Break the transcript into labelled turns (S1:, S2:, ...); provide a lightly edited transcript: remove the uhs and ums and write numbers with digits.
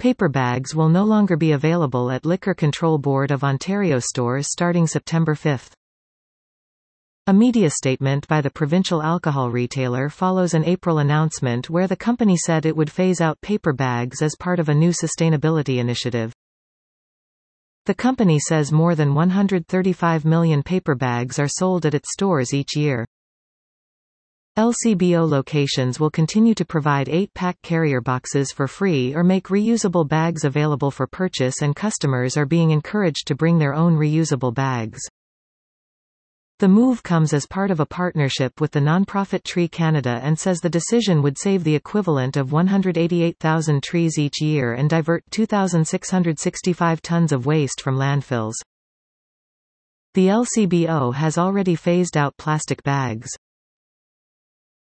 S1: Paper bags will no longer be available at Liquor Control Board of Ontario stores starting September 5. A media statement by the provincial alcohol retailer follows an April announcement where the company said it would phase out paper bags as part of a new sustainability initiative. The company says more than 135 million paper bags are sold at its stores each year. LCBO locations will continue to provide 8-pack carrier boxes for free or make reusable bags available for purchase, and customers are being encouraged to bring their own reusable bags. The move comes as part of a partnership with the nonprofit Tree Canada and says the decision would save the equivalent of 188,000 trees each year and divert 2,665 tons of waste from landfills. The LCBO has already phased out plastic bags.